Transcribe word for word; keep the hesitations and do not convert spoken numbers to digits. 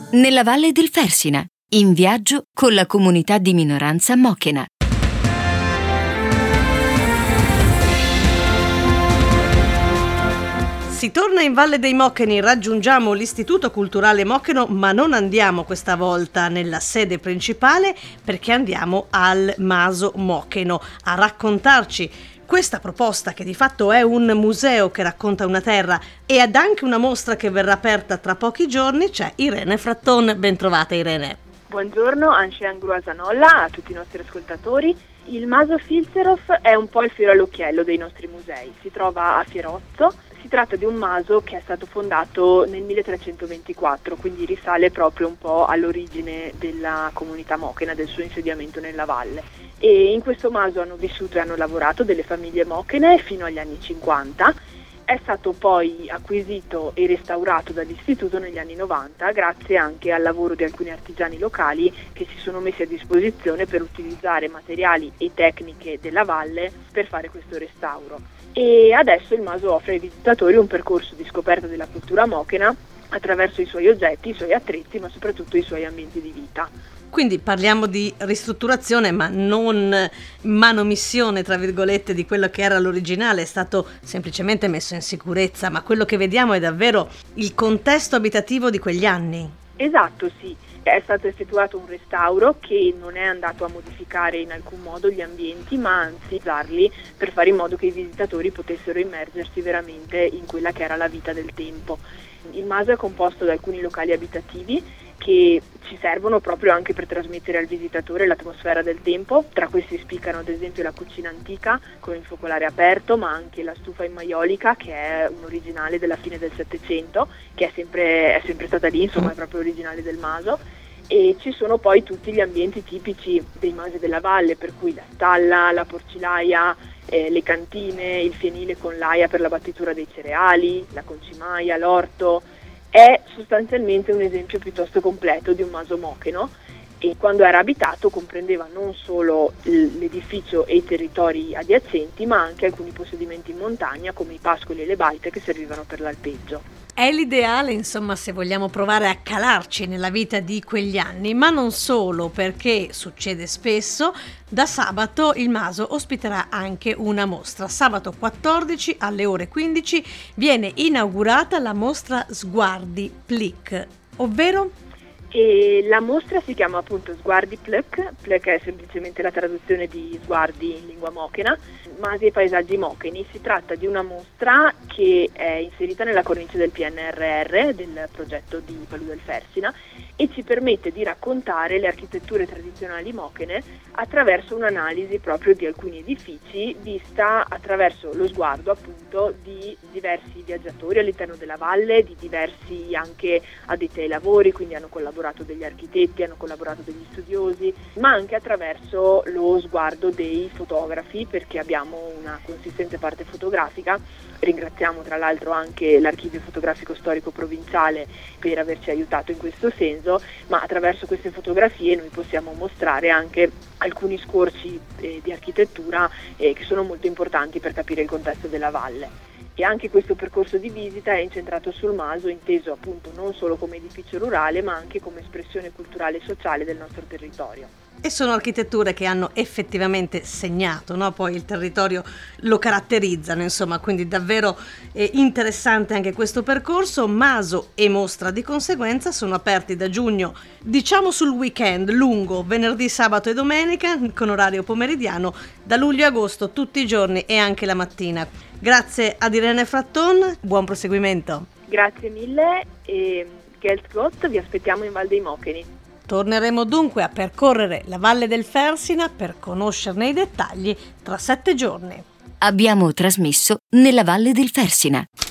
nella Valle del Fersina, in viaggio con la comunità di minoranza mochena. Si torna in Valle dei Mocheni, raggiungiamo l'Istituto Culturale Mocheno, ma non andiamo questa volta nella sede principale perché andiamo al Maso Mocheno a raccontarci questa proposta che di fatto è un museo che racconta una terra e ad anche una mostra che verrà aperta tra pochi giorni. C'è Irene Fratton, ben trovata Irene. Buongiorno, Anshe Angruasanolla, a tutti i nostri ascoltatori. Il Maso Filzerhof è un po' il fiore all'occhiello dei nostri musei, si trova a Fierozzo. Si tratta di un maso che è stato fondato nel milletrecentoventiquattro, quindi risale proprio un po' all'origine della comunità mochena, del suo insediamento nella valle. E in questo maso hanno vissuto e hanno lavorato delle famiglie mochene fino agli anni cinquanta. È stato poi acquisito e restaurato dall'istituto negli anni novanta, grazie anche al lavoro di alcuni artigiani locali che si sono messi a disposizione per utilizzare materiali e tecniche della valle per fare questo restauro. E adesso il maso offre ai visitatori un percorso di scoperta della cultura mochena attraverso i suoi oggetti, i suoi attrezzi, ma soprattutto i suoi ambienti di vita. Quindi parliamo di ristrutturazione, ma non manomissione, tra virgolette, di quello che era l'originale, è stato semplicemente messo in sicurezza, ma quello che vediamo è davvero il contesto abitativo di quegli anni. Esatto, sì. È stato effettuato un restauro che non è andato a modificare in alcun modo gli ambienti, ma anzi usarli per fare in modo che i visitatori potessero immergersi veramente in quella che era la vita del tempo. Il maso è composto da alcuni locali abitativi che ci servono proprio anche per trasmettere al visitatore l'atmosfera del tempo. Tra questi spiccano ad esempio la cucina antica con il focolare aperto, ma anche la stufa in maiolica, che è un originale della fine del Settecento, che è sempre, è sempre stata lì, insomma è proprio originale del maso. E ci sono poi tutti gli ambienti tipici dei masi della valle, per cui la stalla, la porcilaia, eh, le cantine, il fienile con l'aia per la battitura dei cereali, la concimaia, l'orto. È sostanzialmente un esempio piuttosto completo di un maso mocheno, e quando era abitato comprendeva non solo l'edificio e i territori adiacenti, ma anche alcuni possedimenti in montagna come i pascoli e le baite che servivano per l'alpeggio. È l'ideale, insomma, se vogliamo provare a calarci nella vita di quegli anni, ma non solo, perché succede spesso. Da sabato il Maso ospiterà anche una mostra. Sabato quattordici alle ore quindici viene inaugurata la mostra Sguardi Plic, ovvero? E la mostra si chiama appunto Sguardi Plec, Plec è semplicemente la traduzione di sguardi in lingua mochena, masi e paesaggi mocheni. Si tratta di una mostra che è inserita nella cornice del P N R R, del progetto di Valle del Fersina, e ci permette di raccontare le architetture tradizionali mochene attraverso un'analisi proprio di alcuni edifici, vista attraverso lo sguardo appunto di diversi viaggiatori all'interno della valle, di diversi anche addetti ai lavori, quindi hanno collaborato degli architetti, hanno collaborato degli studiosi, ma anche attraverso lo sguardo dei fotografi, perché abbiamo una consistente parte fotografica. Ringraziamo tra l'altro anche l'Archivio Fotografico Storico Provinciale per averci aiutato in questo senso, ma attraverso queste fotografie noi possiamo mostrare anche alcuni scorci eh, di architettura eh, che sono molto importanti per capire il contesto della valle. E anche questo percorso di visita è incentrato sul maso, inteso appunto non solo come edificio rurale, ma anche come espressione culturale e sociale del nostro territorio. E sono architetture che hanno effettivamente segnato, no? Poi il territorio lo caratterizzano, insomma, quindi davvero eh, interessante anche questo percorso. Maso e mostra di conseguenza sono aperti da giugno, diciamo sul weekend lungo, venerdì, sabato e domenica, con orario pomeridiano, da luglio a agosto tutti i giorni e anche la mattina. Grazie ad Irene Fratton, buon proseguimento. Grazie mille e Geld Gott, vi aspettiamo in Val dei Mocheni. Torneremo dunque a percorrere la Valle del Fersina per conoscerne i dettagli tra sette giorni. Abbiamo trasmesso nella Valle del Fersina.